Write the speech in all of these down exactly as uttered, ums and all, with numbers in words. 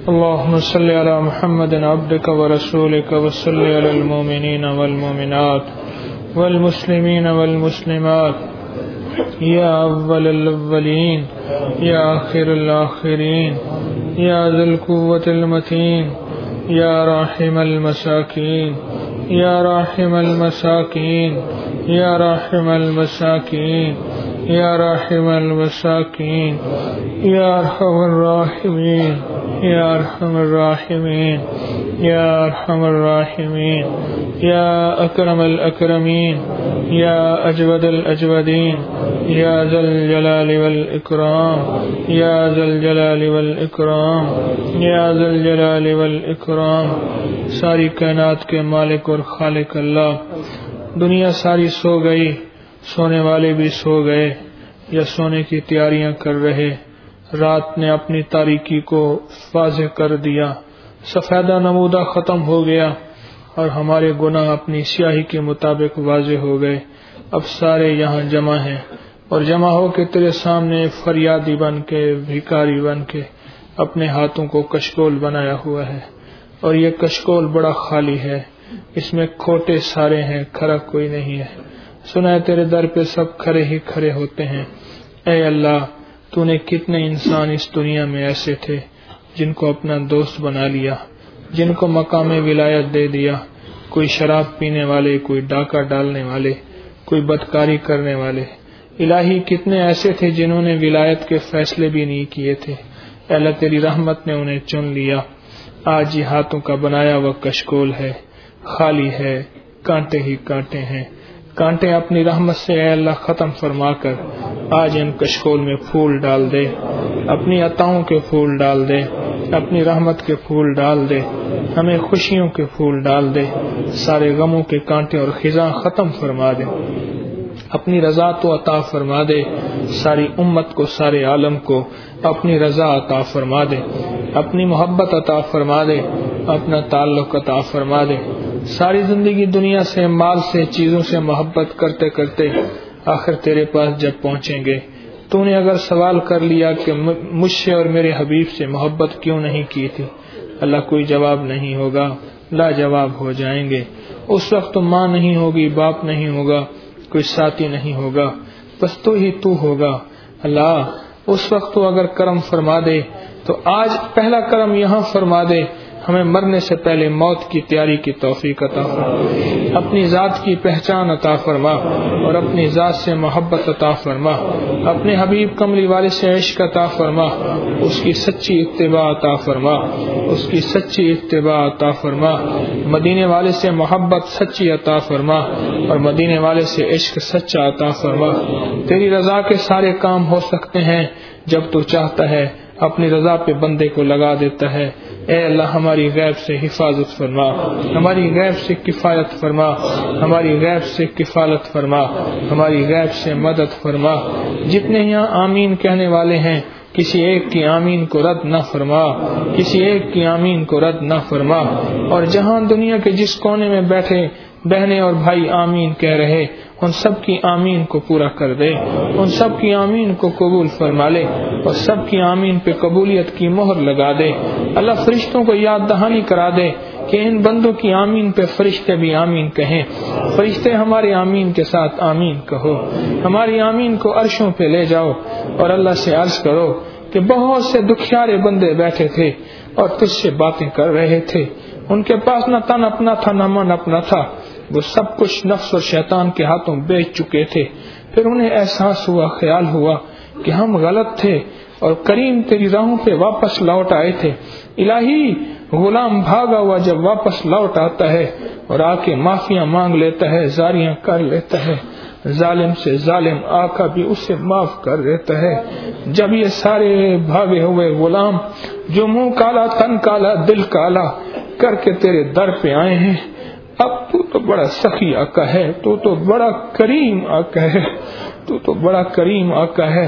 اللهم صل على محمد عبدك ورسولك وصل على المؤمنين والمؤمنات والمسلمين والمسلمات يا أول الأولين يا آخر الآخرين يا ذا القوة المتين يا راحم المساكين يا راحم المساكين يا راحم المساكين يا راحم المساكين يا أرحم الراحمين يا أرحم الراحمين يا أرحم الراحمين يا أكرم الأكرمين يا أجود الأجودين يا ذا الجلال والإكرام يا ذا الجلال والإكرام يا ذا الجلال والإكرام. ساری کائنات کے مالک اور خالق اللہ، دنیا ساری سو گئی، سونے والے بھی سو گئے یا سونے کی تیاریاں کر رہے. رات نے اپنی تاریکی کو واضح کر دیا، سفیدہ نمودہ ختم ہو گیا اور ہمارے گناہ اپنی سیاہی کے مطابق واضح ہو گئے. اب سارے یہاں جمع ہیں اور جمع ہو کے تیرے سامنے فریادی بن کے، بھیکاری بن کے اپنے ہاتھوں کو کشکول بنایا ہوا ہے. اور یہ کشکول بڑا خالی ہے، اس میں کھوٹے سارے ہیں، کھرا کوئی نہیں ہے. سنا ہے تیرے در پہ سب کھڑے ہی کھڑے ہوتے ہیں. اے اللہ، تو نے کتنے انسان اس دنیا میں ایسے تھے جن کو اپنا دوست بنا لیا، جن کو مقام ولایت دے دیا. کوئی شراب پینے والے، کوئی ڈاکہ ڈالنے والے، کوئی بدکاری کرنے والے. الہی کتنے ایسے تھے جنہوں نے ولایت کے فیصلے بھی نہیں کیے تھے. اے اللہ، تیری رحمت نے انہیں چن لیا. آج یہ ہاتھوں کا بنایا وہ کشکول ہے، خالی ہے، کانٹے ہی کانٹے ہیں. کانٹے اپنی رحمت سے اے اللہ ختم فرما کر آج ان کشکول میں پھول ڈال دے، اپنی عطاؤں کے پھول ڈال دے، اپنی رحمت کے پھول ڈال دے، ہمیں خوشیوں کے پھول ڈال دے. سارے غموں کے کانٹے اور خزاں ختم فرما دے، اپنی رضا تو عطا فرما دے. ساری امت کو، سارے عالم کو اپنی رضا عطا فرما دے، اپنی محبت عطا فرما دے، اپنا تعلق عطا فرما دے. ساری زندگی دنیا سے، مال سے، چیزوں سے محبت کرتے کرتے آخر تیرے پاس جب پہنچیں گے، تو نے اگر سوال کر لیا کہ مجھ سے اور میرے حبیب سے محبت کیوں نہیں کی تھی، اللہ کوئی جواب نہیں ہوگا، لاجواب ہو جائیں گے. اس وقت تو ماں نہیں ہوگی، باپ نہیں ہوگا، کوئی ساتھی نہیں ہوگا، بس تو ہی تو ہوگا. اللہ اس وقت تو اگر کرم فرما دے تو آج پہلا کرم یہاں فرما دے، ہمیں مرنے سے پہلے موت کی تیاری کی توفیق عطا فرما، اپنی ذات کی پہچان عطا فرما اور اپنی ذات سے محبت عطا فرما. اپنے حبیب کملی والے سے عشق عطا فرما، اس کی سچی اتباع عطا فرما، اس کی سچی اتباع عطا فرما. مدینے والے سے محبت سچی عطا فرما اور مدینے والے سے عشق سچا عطا فرما. تیری رضا کے سارے کام ہو سکتے ہیں جب تو چاہتا ہے، اپنی رضا پہ بندے کو لگا دیتا ہے. اے اللہ، ہماری غیب سے حفاظت فرما، ہماری غیب سے کفایت فرما، ہماری غیب سے کفالت فرما، ہماری غیب سے مدد فرما. جتنے یہاں آمین کہنے والے ہیں، کسی ایک کی آمین کو رد نہ فرما، کسی ایک کی آمین کو رد نہ فرما. اور جہاں دنیا کے جس کونے میں بیٹھے بہنیں اور بھائی آمین کہہ رہے، ان سب کی آمین کو پورا کر دے، ان سب کی آمین کو قبول فرما لے اور سب کی آمین پہ قبولیت کی مہر لگا دے. اللہ فرشتوں کو یاد دہانی کرا دے کہ ان بندوں کی آمین پہ فرشتے بھی آمین کہیں. فرشتے ہمارے آمین کے ساتھ آمین کہو، ہماری آمین کو عرشوں پہ لے جاؤ اور اللہ سے عرض کرو کہ بہت سے دکھیارے بندے بیٹھے تھے اور تجھ سے باتیں کر رہے تھے. ان کے پاس نہ تن اپنا تھا نہ من اپنا تھا، وہ سب کچھ نفس اور شیطان کے ہاتھوں بیچ چکے تھے. پھر انہیں احساس ہوا، خیال ہوا کہ ہم غلط تھے اور کریم تیری راہوں پہ واپس لوٹ آئے تھے. الہی، غلام بھاگا ہوا جب واپس لوٹ آتا ہے اور آ کے معافیاں مانگ لیتا ہے، زاریاں کر لیتا ہے، ظالم سے ظالم آقا بھی اسے معاف کر دیتا ہے. جب یہ سارے بھاگے ہوئے غلام جو منہ کالا، تن کالا، دل کالا کر کے تیرے در پہ آئے ہیں، اب تو تو بڑا سخی آقا ہے، تو تو بڑا کریم آقا ہے، تو تو بڑا کریم آقا ہے.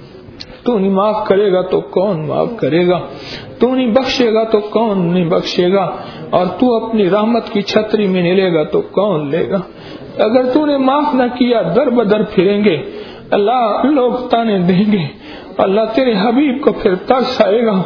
تو نہیں معاف کرے گا تو کون معاف کرے گا، تو نہیں بخشے گا تو کون نہیں بخشے گا، اور تو اپنی رحمت کی چھتری میں نہیں لے گا تو کون لے گا. اگر تو نے معاف نہ کیا، در بدر پھریں گے، اللہ لوگ تانے دیں گے. اللہ تیرے حبیب کو پھر ترس آئے گا،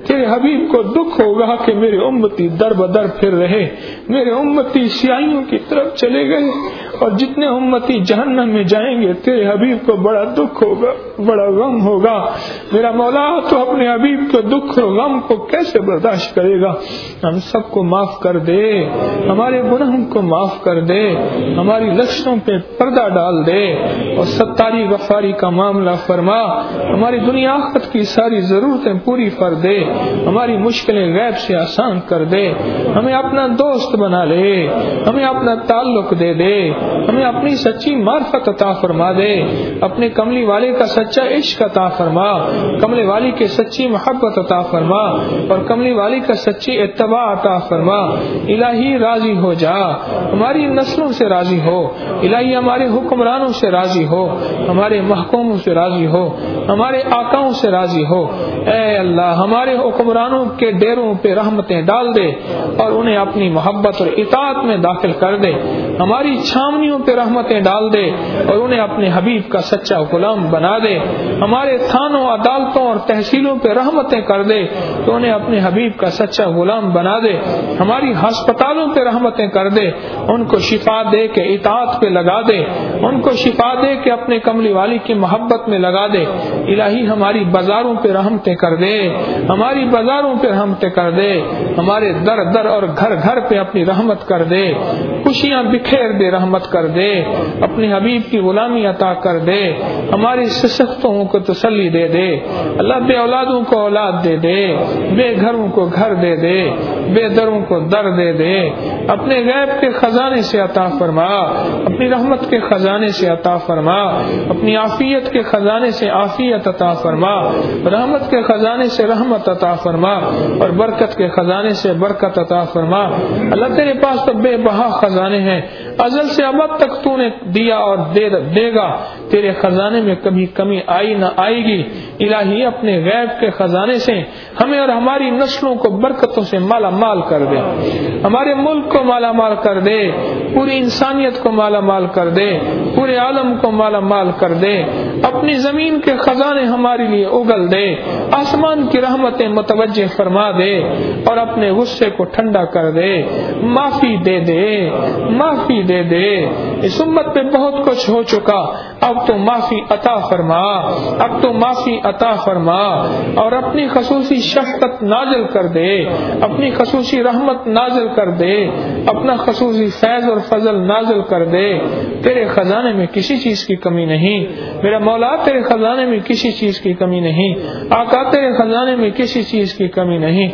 تیرے حبیب کو دکھ ہوگا کہ میرے امتی در بدر پھر رہے، میرے امتی سیاہیوں کی طرف چلے گئے، اور جتنے امتی جہنم میں جائیں گے تیرے حبیب کو بڑا دکھ ہوگا، بڑا غم ہوگا۔ میرا مولا تو اپنے حبیب کے دکھ اور غم کو کیسے برداشت کرے گا؟ ہم سب کو معاف کر دے، ہمارے گناہوں کو معاف کر دے، ہماری لشوں پہ پردہ ڈال دے، اور ستاری غفاری کا معاملہ فرما، ہماری دنیا آخرت کی ساری ضرورتیں پوری کر دے، ہماری مشکلیں غیب سے آسان کر دے، ہمیں اپنا دوست بنا لے، ہمیں اپنا تعلق دے دے، ہمیں اپنی سچی معرفت عطا فرما دے، اپنے کملی والے کا سچا عشق عطا فرما، کملی والی کے سچی محبت عطا فرما، اور کملی والی کا سچی اتباع عطا فرما۔ الہی راضی ہو جا، ہماری نسلوں سے راضی ہو، الہی ہمارے حکمرانوں سے راضی ہو، ہمارے محکوموں سے راضی ہو، ہمارے آقاؤں سے راضی ہو۔ اے اللہ ہمارے حکمرانوں کے ڈیروں پہ رحمتیں ڈال دے اور انہیں اپنی محبت اور اطاعت میں داخل کر دے، ہماری چھاونیوں پہ رحمتیں ڈال دے اور انہیں اپنے حبیب کا سچا غلام بنا دے، ہمارے تھانوں عدالتوں اور تحصیلوں پہ رحمتیں کر دے تو انہیں اپنے حبیب کا سچا غلام بنا دے، ہماری ہسپتالوں پہ رحمتیں کر دے، ان کو شفا دے کے اطاعت پہ لگا دے، ان کو شفا دے کے اپنے کملی والی کی محبت میں لگا دے۔ الہی ہماری بازاروں پہ رحمتیں کر دے، ہماری بازاروں پہ رحمتیں کر دے، ہمارے در در اور گھر گھر پہ اپنی رحمت کر دے، خوشیاں بکھیر دے، رحمت کر دے، اپنے حبیب کی غلامی عطا کر دے، ہماری سستوں کو تسلی دے دے، اللہ بے اولادوں کو اولاد دے دے، بے گھروں کو گھر دے دے، بے دروں کو در دے دے، اپنے غیب کے خزانے سے عطا فرما، اپنی رحمت کے خزانے سے عطا فرما، اپنی عافیت کے خزانے سے عافیت عطا فرما، رحمت کے خزانے سے رحمت عطا فرما، اور برکت کے خزانے سے برکت عطا فرما۔ اللہ تیرے پاس تو بے بہا خزانے ہیں، ازل سے ابد تک تو نے دیا اور دے, دے گا، تیرے خزانے میں کبھی کمی آئی نہ آئے گی۔ الہی اپنے غیب کے خزانے سے ہمیں اور ہماری نسلوں کو برکتوں سے مالا مال کر دے، ہمارے ملک کو مالا مال کر دے، پوری انسانیت کو مالا مال کر دے، پورے عالم کو مالا مال کر دے، اپنی زمین کے خزانے ہمارے لیے اگل دے، آسمان کی رحمتیں متوجہ فرما دے اور اپنے غصے کو ٹھنڈا کر دے، معافی دے دے، معافی دے دے۔ اس امت پہ بہت کچھ ہو چکا، اب تو معافی عطا فرما، اب تو معافی عطا فرما، اور اپنی خصوصی شفقت نازل کر دے، اپنی خصوصی رحمت نازل کر دے، اپنا خصوصی فیض اور فضل نازل کر دے۔ تیرے خزانے میں کسی چیز کی کمی نہیں میرا مولا، تیرے خزانے میں کسی چیز کی کمی نہیں آقا، تیرے خزانے میں کسی چیز کی کمی نہیں۔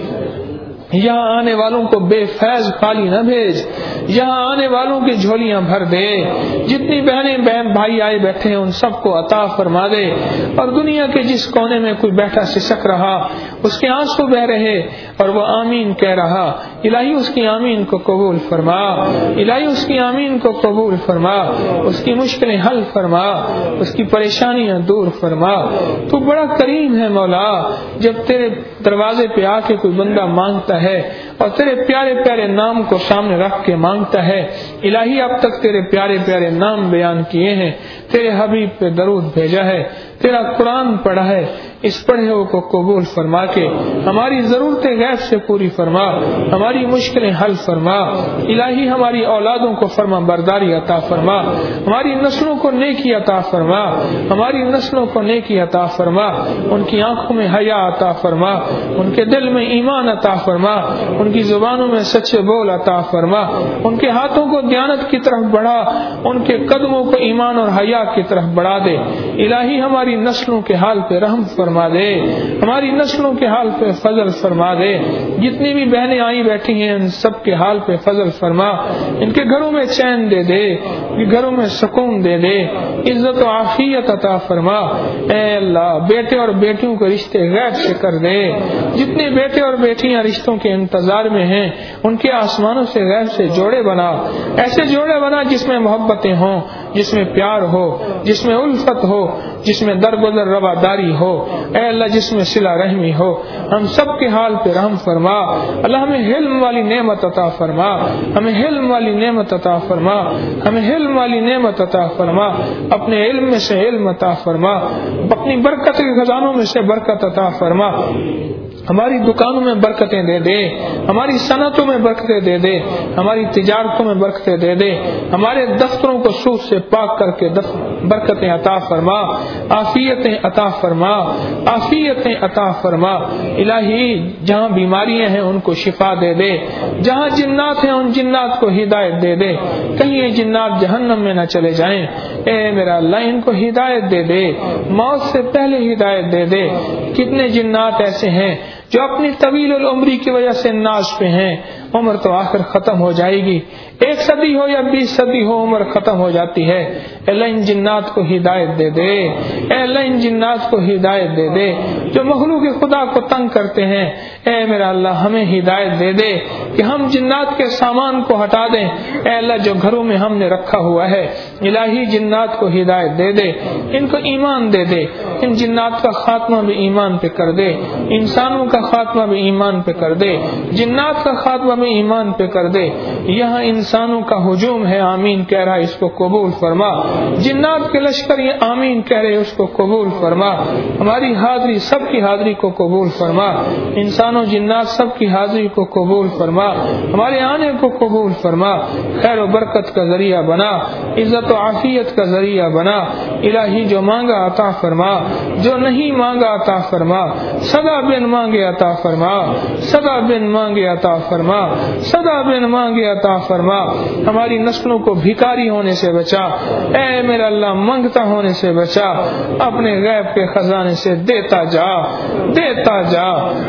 یہاں آنے والوں کو بے فیض خالی نہ بھیج، یہاں آنے والوں کی جھولیاں بھر دے، جتنی بہنیں بہن بھائی آئے بیٹھے ہیں ان سب کو عطا فرما دے، اور دنیا کے جس کونے میں کوئی بیٹھا سسک رہا اس کے آنسو بہ رہے اور وہ آمین کہہ رہا، الہی اس کی آمین کو قبول فرما، الہی اس کی آمین کو قبول فرما، اس کی مشکلیں حل فرما، اس کی پریشانیاں دور فرما۔ تو بڑا کریم ہے مولا، جب تیرے دروازے پہ آ کے کوئی بندہ مانگتا ہے اور تیرے پیارے پیارے نام کو سامنے رکھ کے مانگتا ہے، الہی اب تک تیرے پیارے پیارے نام بیان کیے ہیں، تیرے حبیب پہ درود بھیجا ہے، تیرا قرآن پڑھا ہے، اس پڑھے ہو کو قبول فرما کے ہماری ضرورتیں غیب سے پوری فرما، ہماری مشکلیں حل فرما۔ الہی ہماری اولادوں کو فرما برداری عطا فرما، ہماری نسلوں کو نیکی عطا فرما، ہماری نسلوں کو نیکی عطا فرما، ان کی آنکھوں میں حیا عطا فرما، ان کے دل میں ایمان عطا فرما، ان کی زبانوں میں سچے بول عطا فرما، ان کے ہاتھوں کو دیانت کی طرف بڑھا، ان کے قدموں کو ایمان اور حیا کی طرف بڑھا دے۔ الہی ہماری نسلوں کے حال پہ رحم فرما دے، ہماری نسلوں کے حال پہ فضل فرما دے، جتنی بھی بہنیں آئی بیٹھی ہیں ان سب کے حال پہ فضل فرما، ان کے گھروں میں چین دے دے، ان کے گھروں میں سکون دے دے، عزت و عافیت عطا فرما۔ اے اللہ بیٹے اور بیٹیوں کو رشتے غیب سے کر دے، جتنے بیٹے اور بیٹیاں رشتوں کے انتظار میں ہیں ان کے آسمانوں سے غیب سے جوڑے بنا، ایسے جوڑے بنا جس میں محبتیں ہوں، جس میں پیار ہو، جس میں الفت ہو، جس میں درگزر رواداری ہو، اے اللہ جس میں صلہ رحمی ہو۔ ہم سب کے حال پہ رحم فرما، اللہ ہمیں حلم والی نعمت عطا فرما، ہمیں حلم والی نعمت عطا فرما، ہمیں حلم والی نعمت عطا فرما، اپنے علم میں سے علم عطا فرما، اپنی برکت کے خزانوں میں سے برکت عطا فرما، ہماری دکانوں میں برکتیں دے دے، ہماری صنعتوں میں برکتیں دے دے، ہماری تجارتوں میں برکتیں دے دے، ہمارے دفتروں کو سود سے پاک کر کے برکتیں عطا فرما، عافیتیں عطا فرما، عافیتیں عطا فرما۔ الہی جہاں بیماریاں ہیں ان کو شفا دے دے، جہاں جنات ہیں ان جنات کو ہدایت دے دے، کہیں یہ جنات جہنم میں نہ چلے جائیں۔ اے میرا اللہ ان کو ہدایت دے دے، موت سے پہلے ہدایت دے دے۔ کتنے جنات ایسے ہیں جو اپنی طویل العمری کی وجہ سے ناش پہ ہیں، عمر تو آخر ختم ہو جائے گی، ایک صدی ہو یا بیس صدی ہو عمر ختم ہو جاتی ہے۔ اے اللہ ان جنات کو ہدایت دے دے، اے اللہ ان جنات کو ہدایت دے دے جو مخلوق خدا کو تنگ کرتے ہیں۔ اے میرا اللہ ہمیں ہدایت دے دے کہ ہم جنات کے سامان کو ہٹا دیں۔ اے اللہ جو گھروں میں ہم نے رکھا ہوا ہے الہی جنات کو ہدایت دے دے، ان کو ایمان دے دے، ان جنات کا خاتمہ بھی ایمان پہ کر دے، انسانوں کا خاتمہ بھی ایمان پہ کر دے، جنات کا خاتمہ بھی ایمان پہ کر دے۔ یہاں انسانوں کا ہجوم ہے، آمین کہہ رہا ہے، اس کو قبول فرما۔ جنات کے لشکر یہ آمین کہہ رہے، اس کو قبول فرما۔ ہماری حاضری سب کی حاضری کو قبول فرما، انسانوں جنات سب کی حاضری کو قبول فرما، ہمارے آنے کو قبول فرما، خیر و برکت کا ذریعہ بنا، عزت و عافیت کا ذریعہ بنا۔ الہی جو مانگا عطا فرما، جو نہیں مانگا عطا فرما، صدا بن مانگے عطا فرما، صدا بن مانگے عطا فرما، صدا بن مانگے عطا فرما۔ ہماری نسلوں کو بھکاری ہونے سے بچا، اے میرا اللہ منگتا ہونے سے بچا، اپنے غیب کے خزانے سے دیتا جا، دیتا جا،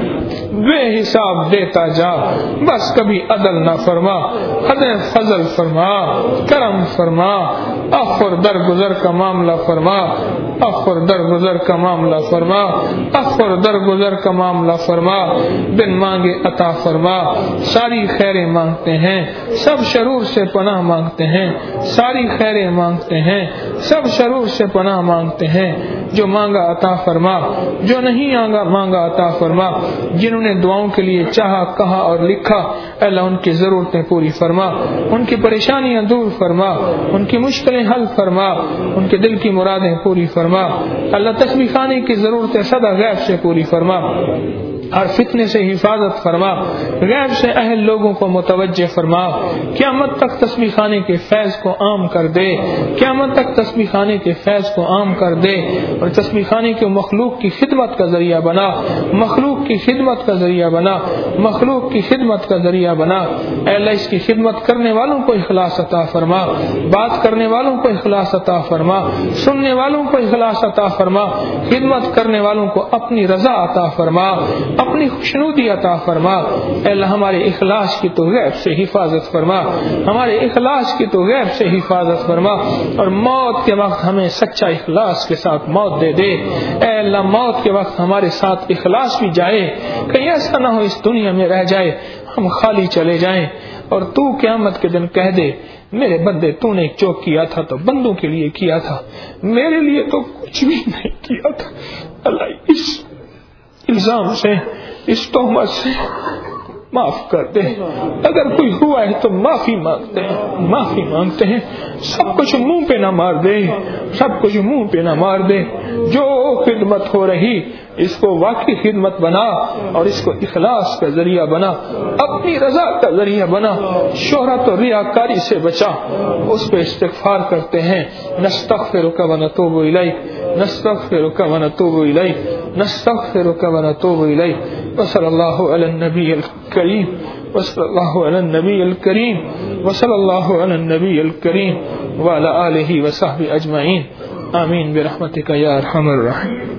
بے حساب دیتا جا، بس کبھی عدل نہ فرما، حد فضل فرما، کرم فرما، اخر درگزر کا معاملہ فرما، اخر درگزر کا معاملہ فرما، اخر درگزر کا معاملہ فرما، بن مانگے عطا فرما۔ ساری خیریں مانگتے ہیں، سب شرور سے پناہ مانگتے ہیں، ساری خیریں مانگتے ہیں، سب شرور سے پناہ مانگتے ہیں۔ جو مانگا عطا فرما، جو نہیں آنگا مانگا عطا فرما۔ جنہوں نے دعاؤں کے لیے چاہا، کہا اور لکھا، اللہ ان کی ضرورتیں پوری فرما، ان کی پریشانیاں دور فرما، ان کی مشکلیں حل فرما، ان کے دل کی مرادیں پوری فرما۔ اللہ تسبیح خانے کی ضرورتیں سدا غیب سے پوری فرما، ہر فتنے سے حفاظت فرما، غیب سے اہل لوگوں کو متوجہ فرما، قیامت تک تسبیح خانے کے فیض کو عام کر دے، قیامت تک تسبیح خانے کے فیض کو عام کر دے، اور تسبیح خانے کے مخلوق کی خدمت کا ذریعہ بنا، مخلوق کی خدمت کا ذریعہ بنا، مخلوق کی خدمت کا ذریعہ بنا۔ اے اللہ اس کی خدمت کرنے والوں کو اخلاص عطا فرما، بات کرنے والوں کو اخلاص عطا فرما، سننے والوں کو اخلاص عطا فرما، خدمت کرنے والوں کو اپنی رضا عطا فرما، اپنی خوشنودی عطا فرما۔ اے اللہ ہمارے اخلاص کی تو غیب سے حفاظت فرما، ہمارے اخلاص کی تو غیب سے حفاظت فرما، اور موت کے وقت ہمیں سچا اخلاص کے ساتھ موت دے دے۔ اے اللہ موت کے وقت ہمارے ساتھ اخلاص بھی جائے، کہیں ایسا نہ ہو اس دنیا میں رہ جائے ہم خالی چلے جائیں، اور تو قیامت کے دن کہہ دے میرے بندے تو نے جو کیا تھا تو بندوں کے لیے کیا تھا، میرے لیے تو کچھ بھی نہیں کیا تھا۔ اللہ اس الزام سے، اس تہمت سے معاف کر دے، اگر کوئی ہوا ہے تو معافی مانگتے ہیں، معافی مانگتے ہیں، سب کچھ منہ پہ نہ مار دے، سب کچھ منہ پہ نہ مار دے۔ جو خدمت ہو رہی اس کو واقعی خدمت بنا، اور اس کو اخلاص کا ذریعہ بنا، اپنی رضا کا ذریعہ بنا، شہرت اور ریاکاری سے بچا۔ اس پہ استغفار کرتے ہیں، نستغفرک و نتوب الیک، نستغفرک و نتوب الیک، نستغفرک و نتوب الیک۔ وصلی اللہ علی النبی الکریم، وصلی اللہ علی النبی الکریم، وصلی اللہ علی النبی الکریم وعلی آلہ وصحبہ اجمعین، آمین برحمتک یا ارحم الراحمین۔